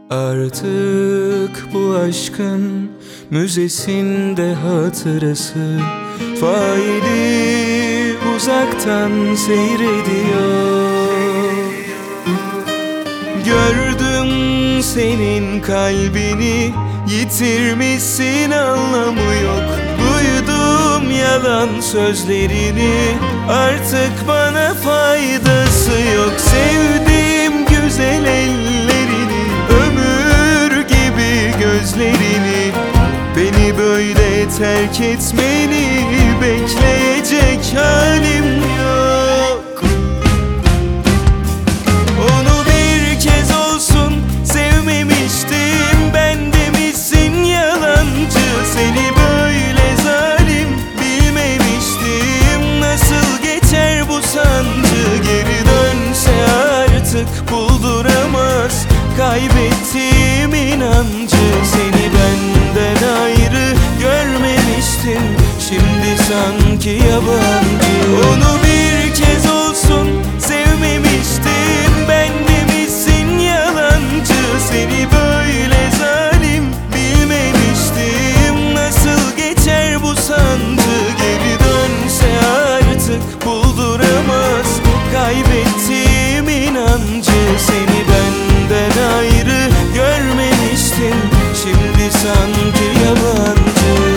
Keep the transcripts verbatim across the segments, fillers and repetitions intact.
Artık bu aşkın müzesinde hatırası, faili uzaktan seyrediyor. Gördüm senin kalbini, yitirmişsin, anlamı yok. Duydum yalan sözlerini, artık bana faydası yok. Sevdiğim güzel ellerini, ömür gibi gözlerini, beni böyle terk etmeni bekleyecek halim yok. Onu bir kez olsun sevmemiştim, ben demişsin yalancı. Seni böyle zalim bilmemiştim, nasıl geçer bu sancı? Geri dönse artık bulduramaz kaybettiğim inancı. Seni benden ayrı görmemiştim, şimdi sanki yabancı. Onu bir kez olsun sevmemiştim, ben demişsin yalancı. Seni böyle zalim bilmemiştim, nasıl geçer bu sancı? Geri dönse artık bulduramaz kaybettiğim inancı. Seni benden ayrı görmemiştim, şimdi sanki yabancı.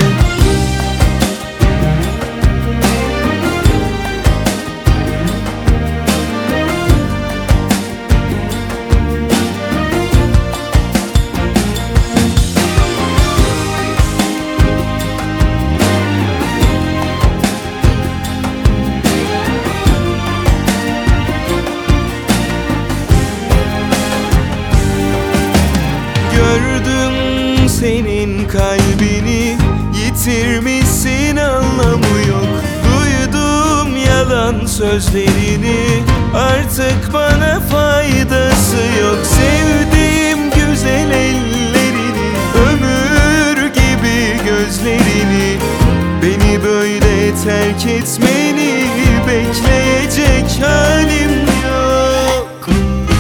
Gördüm senin kalbini, yitirmişsin, anlamı yok. Duydum yalan sözlerini, artık bana faydası yok. Sevdiğim güzel ellerini, ömür gibi gözlerini, beni böyle terk etmeni bekleyecek halim yok.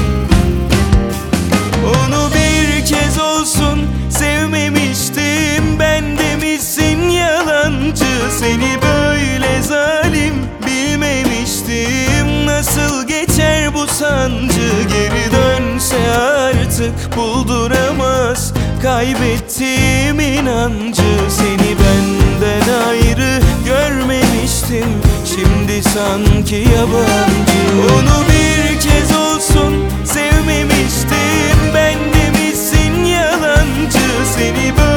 Onu bir kez olsun sevmemiştim, ben demişsin yalancı. Seni böyle zalim bilmemiştim, nasıl geçer bu sancı? Geri dönse artık bulduramaz kaybettiğim inancı. Seni benden ayrı görmemiştim, şimdi sanki yabancı. Onu bir kez olsun sevmemiştim, ben demişsin yalancı. Seni böyle